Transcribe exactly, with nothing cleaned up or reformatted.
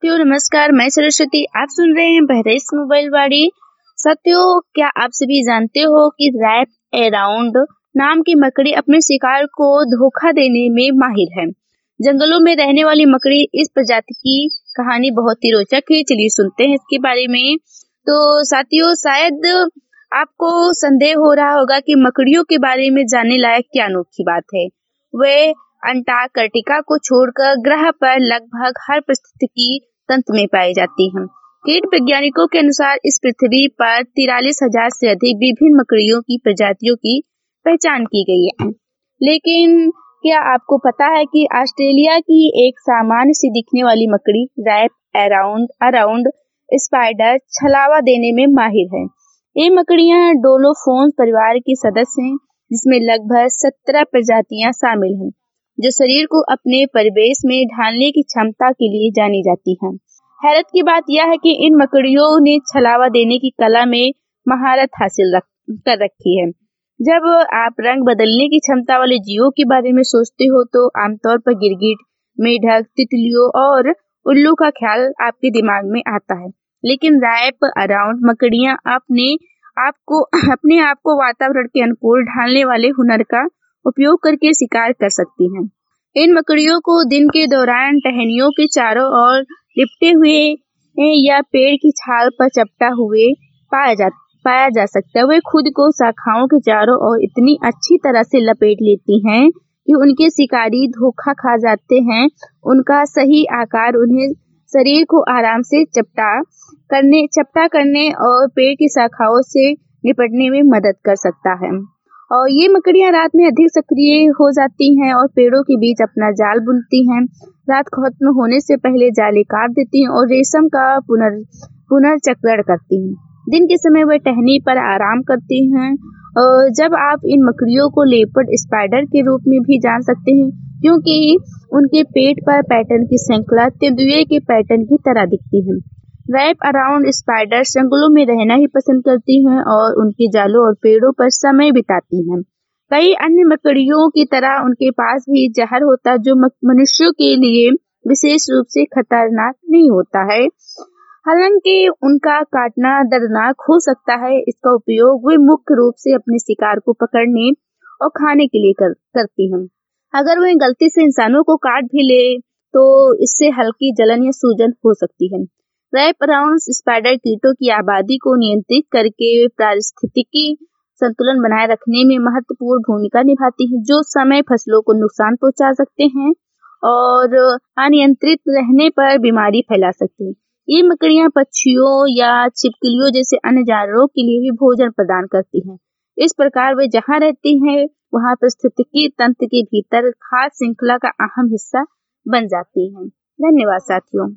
साथियों नमस्कार, मैं सरस्वती। आप सुन रहे हैं बहरेज मोबाइल वाड़ी। साथियों, क्या आप सभी जानते हो कि रैप अराउंड नाम की मकड़ी अपने शिकार को धोखा देने में माहिर है। जंगलों में रहने वाली मकड़ी इस प्रजाति की कहानी बहुत ही रोचक है। चलिए सुनते हैं इसके बारे में। तो साथियों, शायद आपको संदेह हो रहा होगा कि मकड़ियों के बारे में जानने लायक क्या अनोखी बात है। वे अंटार्कटिका को छोड़कर ग्रह पर लगभग हर पारिस्थितिकी तंत्र में पाई जाती हैं। कीट वैज्ञानिकों के अनुसार इस पृथ्वी पर तिरालीस हजार से अधिक विभिन्न मकड़ियों की प्रजातियों की पहचान की गई है। लेकिन क्या आपको पता है कि ऑस्ट्रेलिया की एक सामान्य सी दिखने वाली मकड़ी रैप अराउंड अराउंड स्पाइडर छलावा देने में माहिर है। ये मकड़ियां डोलोफोन्स परिवार की सदस्य हैं, जिसमें लगभग सत्रह प्रजातियां शामिल हैं, जो शरीर को अपने परिवेश में ढालने की क्षमता के लिए जानी जाती हैं। हैरत की बात यह है कि इन मकड़ियों ने छलावा देने की कला में महारत हासिल रख, कर रखी है। जब आप रंग बदलने की क्षमता वाले जीवों के बारे में सोचते हो तो आमतौर पर गिरगिट, मेढक, तितलियों और उल्लू का ख्याल आपके दिमाग में आता है। लेकिन रैप अराउंड मकड़ियां अपने आपको अपने आप को वातावरण के अनुकूल ढालने वाले हुनर का उपयोग करके शिकार कर सकती हैं। इन मकड़ियों को दिन के दौरान टहनियों के चारों ओर लिपटे हुए या पेड़ की छाल पर चपटा हुए पाया जा पाया जा सकता है। वे खुद को शाखाओं के चारों ओर इतनी अच्छी तरह से लपेट लेती हैं कि उनके शिकारी धोखा खा जाते हैं। उनका सही आकार उन्हें शरीर को आराम से चपटा करने चपटा करने और पेड़ की शाखाओं से निपटने में मदद कर सकता है। और ये मकड़ियां रात में अधिक सक्रिय हो जाती हैं और पेड़ों के बीच अपना जाल बुनती हैं। रात खत्म होने से पहले जाले काट देती हैं और रेशम का पुनर् पुनर्चक्रण करती हैं। दिन के समय वे टहनी पर आराम करती हैं। और जब आप इन मकड़ियों को लेपर्ड स्पाइडर के रूप में भी जान सकते हैं, क्योंकि उनके पेट पर पैटर्न की श्रृंखला तेंदुए के पैटर्न की तरह दिखती है। रैप अराउंड स्पाइडर जंगलों में रहना ही पसंद करती हैं और उनके जालों और पेड़ों पर समय बिताती हैं। कई अन्य मकड़ियों की तरह उनके पास भी जहर होता है, जो मनुष्यों के लिए विशेष रूप से खतरनाक नहीं होता है। हालांकि उनका काटना दर्दनाक हो सकता है, इसका उपयोग वे मुख्य रूप से अपने शिकार को पकड़ने और खाने के लिए कर, करती हैं। अगर वे गलती से इंसानों को काट भी ले तो इससे हल्की जलन या सूजन हो सकती है। रैप अराउंड स्पाइडर कीटों की आबादी को नियंत्रित करके पारिस्थितिकी संतुलन बनाए रखने में महत्वपूर्ण भूमिका निभाती हैं, जो समय फसलों को नुकसान पहुंचा सकते हैं और अनियंत्रित रहने पर बीमारी फैला सकती हैं। ये मकड़ियां पक्षियों या छिपकलियों जैसे अन्य जानवरों के लिए भी भोजन प्रदान करती हैं। इस प्रकार वे जहां रहती हैं वहां पारिस्थितिकी तंत्र के भीतर खास श्रृंखला का अहम हिस्सा बन जाती हैं। धन्यवाद साथियों।